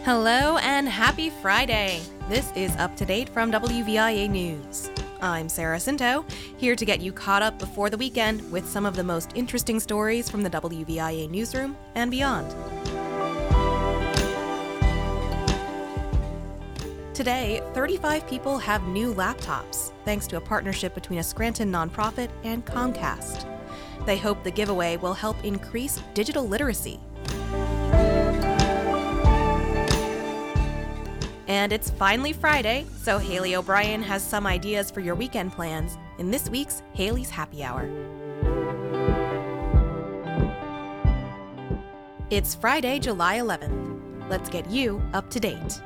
Hello and happy Friday! This is Up to Date from WVIA News. I'm Sarah Cinto, here to get you caught up before the weekend with some of the most interesting stories from the WVIA newsroom and beyond. Today, 35 people have new laptops, thanks to a partnership between a Scranton nonprofit and Comcast. They hope the giveaway will help increase digital literacy. And it's finally Friday, so Haley O'Brien has some ideas for your weekend plans in this week's Haley's Happy Hour. It's Friday, July 11th. Let's get you up to date.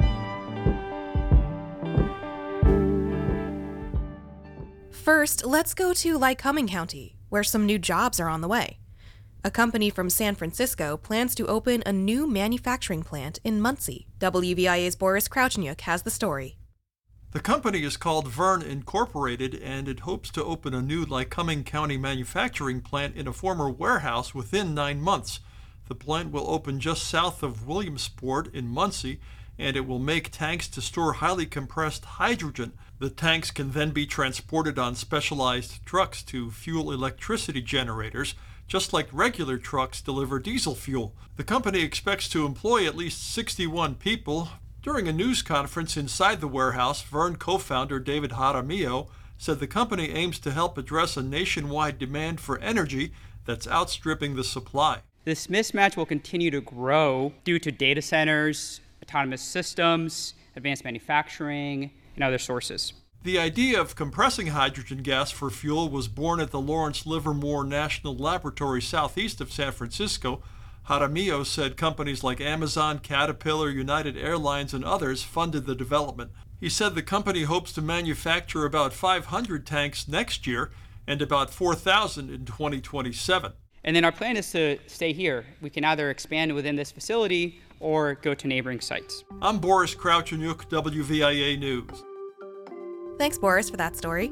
First, let's go to Lycoming County, where some new jobs are on the way. A company from San Francisco plans to open a new manufacturing plant in Muncie. WVIA's Boris Kraucheniuk has the story. The company is called Vern Incorporated, and it hopes to open a new Lycoming County manufacturing plant in a former warehouse within 9 months. The plant will open just south of Williamsport in Muncie, and it will make tanks to store highly compressed hydrogen. The tanks can then be transported on specialized trucks to fuel electricity generators, just like regular trucks deliver diesel fuel. The company expects to employ at least 61 people. During a news conference inside the warehouse, Vern co-founder David Jaramillo said the company aims to help address a nationwide demand for energy that's outstripping the supply. This mismatch will continue to grow due to data centers, autonomous systems, advanced manufacturing, and other sources. The idea of compressing hydrogen gas for fuel was born at the Lawrence Livermore National Laboratory southeast of San Francisco. Jaramillo said companies like Amazon, Caterpillar, United Airlines, and others funded the development. He said the company hopes to manufacture about 500 tanks next year and about 4,000 in 2027. And then our plan is to stay here. We can either expand within this facility or go to neighboring sites. I'm Boris Kraucheniuk, WVIA News. Thanks, Boris, for that story.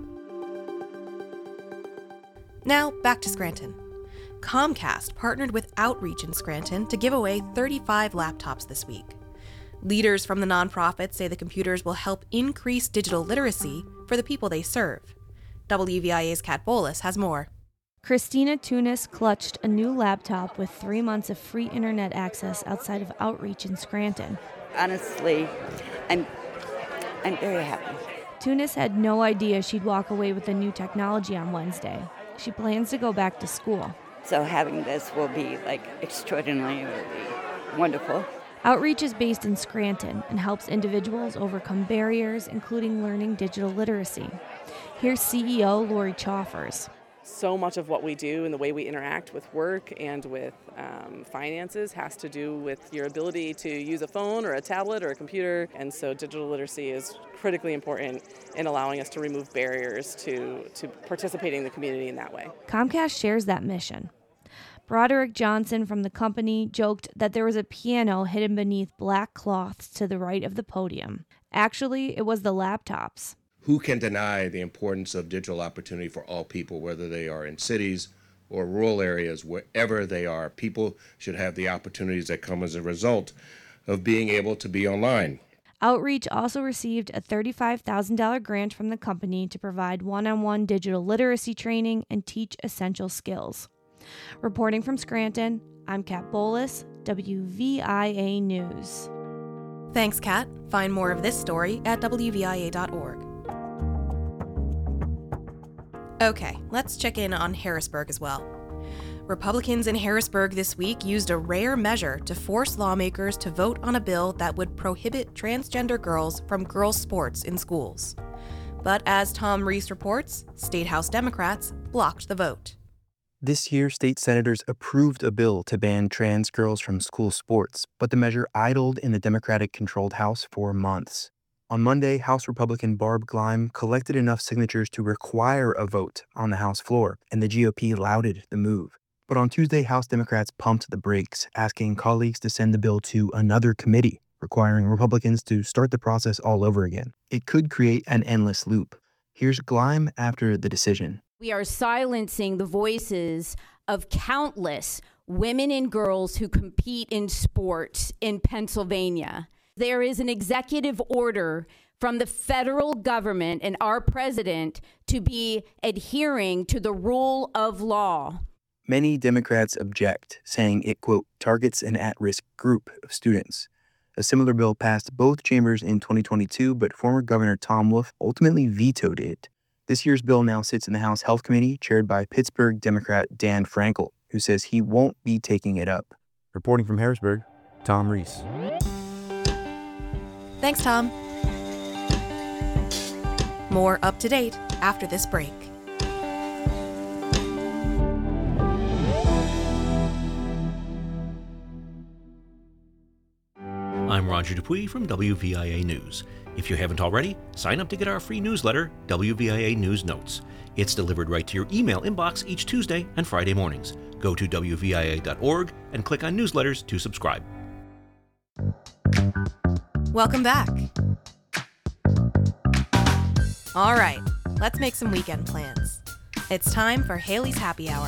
Now, back to Scranton. Comcast partnered with Outreach in Scranton to give away 35 laptops this week. Leaders from the nonprofit say the computers will help increase digital literacy for the people they serve. WVIA's Kat Bolas has more. Christina Tunis clutched a new laptop with 3 months of free internet access outside of Outreach in Scranton. Honestly, I'm very happy. Tunis had no idea she'd walk away with the new technology on Wednesday. She plans to go back to school. So having this will be extraordinarily wonderful. Outreach is based in Scranton and helps individuals overcome barriers, including learning digital literacy. Here's CEO Lori Choffers. So much of what we do and the way we interact with work and with finances has to do with your ability to use a phone or a tablet or a computer. And so digital literacy is critically important in allowing us to remove barriers to participating in the community in that way. Comcast shares that mission. Broderick Johnson from the company joked that there was a piano hidden beneath black cloths to the right of the podium. Actually, it was the laptops. Who can deny the importance of digital opportunity for all people, whether they are in cities or rural areas, wherever they are? People should have the opportunities that come as a result of being able to be online. Outreach also received a $35,000 grant from the company to provide one-on-one digital literacy training and teach essential skills. Reporting from Scranton, I'm Kat Bolas, WVIA News. Thanks, Kat. Find more of this story at WVIA.org. Okay, let's check in on Harrisburg as well. Republicans in Harrisburg this week used a rare measure to force lawmakers to vote on a bill that would prohibit transgender girls from girls' sports in schools. But as Tom Reese reports, State House Democrats blocked the vote. This year, state senators approved a bill to ban trans girls from school sports, but the measure idled in the Democratic-controlled House for months. On Monday, House Republican Barb Gleim collected enough signatures to require a vote on the House floor, and the GOP lauded the move. But on Tuesday, House Democrats pumped the brakes, asking colleagues to send the bill to another committee, requiring Republicans to start the process all over again. It could create an endless loop. Here's Gleim after the decision. We are silencing the voices of countless women and girls who compete in sports in Pennsylvania. There is an executive order from the federal government and our president to be adhering to the rule of law. Many Democrats object, saying it, quote, targets an at-risk group of students. A similar bill passed both chambers in 2022, but former Governor Tom Wolf ultimately vetoed it. This year's bill now sits in the House Health Committee, chaired by Pittsburgh Democrat Dan Frankel, who says he won't be taking it up. Reporting from Harrisburg, Tom Reese. Thanks, Tom. More up to date after this break. I'm Roger Dupuis from WVIA News. If you haven't already, sign up to get our free newsletter, WVIA News Notes. It's delivered right to your email inbox each Tuesday and Friday mornings. Go to WVIA.org and click on newsletters to subscribe. Welcome back. All right, let's make some weekend plans. It's time for Haley's Happy Hour.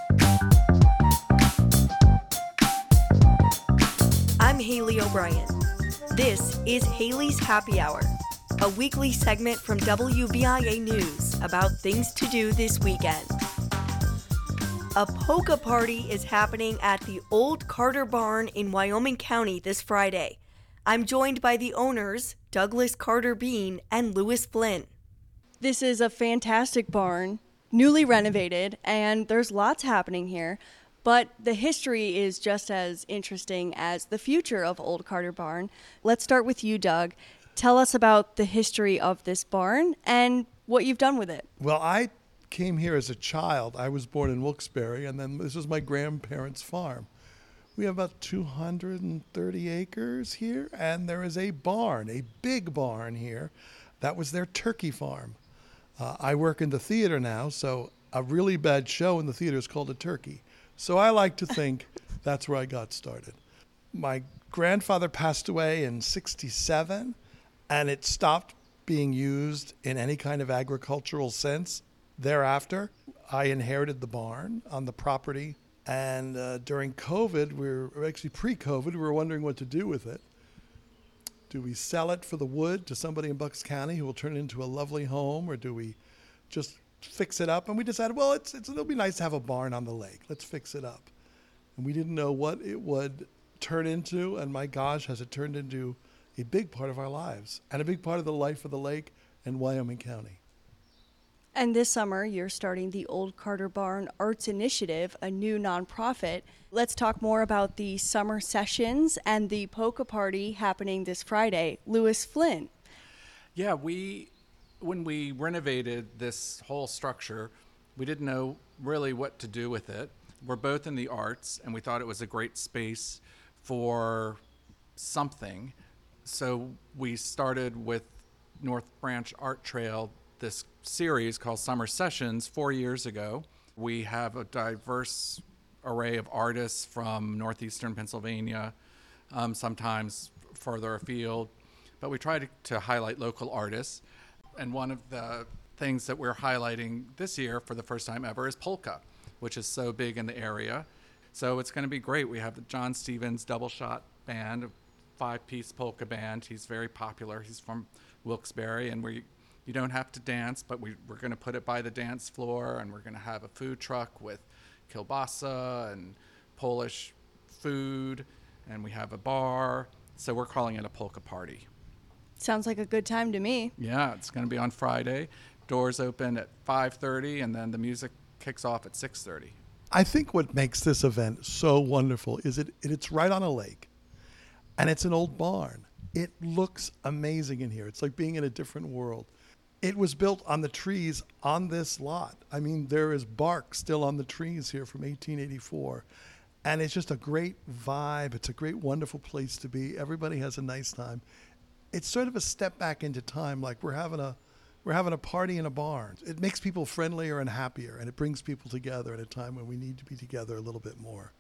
I'm Haley O'Brien. This is Haley's Happy Hour, a weekly segment from WVIA News about things to do this weekend. A polka party is happening at the Old Carter Barn in Wyoming County this Friday. I'm joined by the owners, Douglas Carter Bean and Lewis Flynn. This is a fantastic barn, newly renovated, and there's lots happening here. But the history is just as interesting as the future of Old Carter Barn. Let's start with you, Doug. Tell us about the history of this barn and what you've done with it. Well, I came here as a child. I was born in Wilkes-Barre, and then this was my grandparents' farm. We have about 230 acres here, and there is a barn, a big barn here. That was their turkey farm. I work in the theater now, so a really bad show in the theater is called a turkey. So I like to think that's where I got started. My grandfather passed away in '67, and it stopped being used in any kind of agricultural sense. Thereafter, I inherited the barn on the property, and during COVID, actually pre-COVID, we were wondering what to do with it. Do we sell it for the wood to somebody in Bucks County who will turn it into a lovely home, or do we just fix it up? And we decided, well, it'll be nice to have a barn on the lake. Let's fix it up. And we didn't know what it would turn into, and my gosh, has it turned into a big part of our lives and a big part of the life of the lake and Wyoming County. And this summer, you're starting the Old Carter Barn Arts Initiative, a new nonprofit. Let's talk more about the summer sessions and the polka party happening this Friday. Lewis Flynn. Yeah, when we renovated this whole structure, we didn't know really what to do with it. We're both in the arts, and we thought it was a great space for something. So we started with North Branch Art Trail, this series called Summer Sessions 4 years ago. We have a diverse array of artists from northeastern Pennsylvania, sometimes further afield, but we try to highlight local artists. And one of the things that we're highlighting this year for the first time ever is polka, which is so big in the area. So it's going to be great. We have the John Stevens Double Shot Band, a 5-piece polka band. He's very popular. He's from Wilkes-Barre, and you don't have to dance, but we're going to put it by the dance floor, and we're going to have a food truck with kielbasa and Polish food, and we have a bar. So we're calling it a polka party. Sounds like a good time to me. Yeah, it's going to be on Friday. Doors open at 5:30, and then the music kicks off at 6:30. I think what makes this event so wonderful is it's right on a lake, and it's an old barn. It looks amazing in here. It's like being in a different world. It was built on the trees on this lot. I mean, there is bark still on the trees here from 1884. And it's just a great vibe. It's a great, wonderful place to be. Everybody has a nice time. It's sort of a step back into time, like we're having a party in a barn. It makes people friendlier and happier, and it brings people together at a time when we need to be together a little bit more.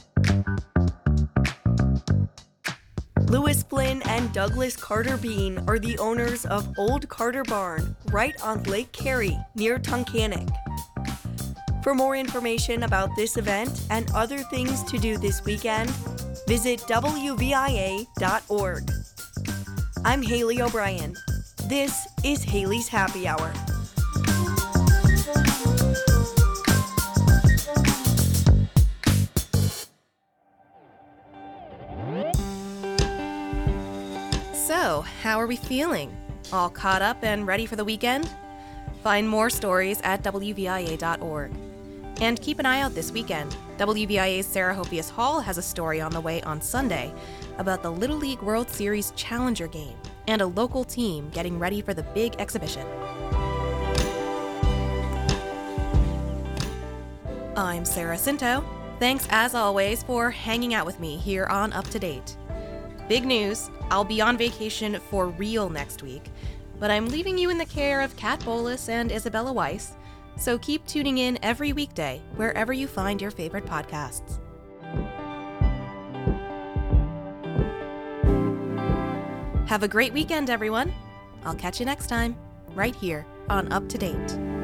Lewis Flynn and Douglas Carter Bean are the owners of Old Carter Barn, right on Lake Cary, near Tunkhannock. For more information about this event and other things to do this weekend, visit WVIA.org. I'm Haley O'Brien. This is Haley's Happy Hour. So, how are we feeling? All caught up and ready for the weekend? Find more stories at WVIA.org. And keep an eye out this weekend. WVIA's Sarah Hopius Hall has a story on the way on Sunday about the Little League World Series Challenger game and a local team getting ready for the big exhibition. I'm Sarah Cinto. Thanks as always for hanging out with me here on Up to Date. Big news, I'll be on vacation for real next week, but I'm leaving you in the care of Kat Bolas and Isabella Weiss, so keep tuning in every weekday wherever you find your favorite podcasts. Have a great weekend, everyone. I'll catch you next time, right here on Up to Date.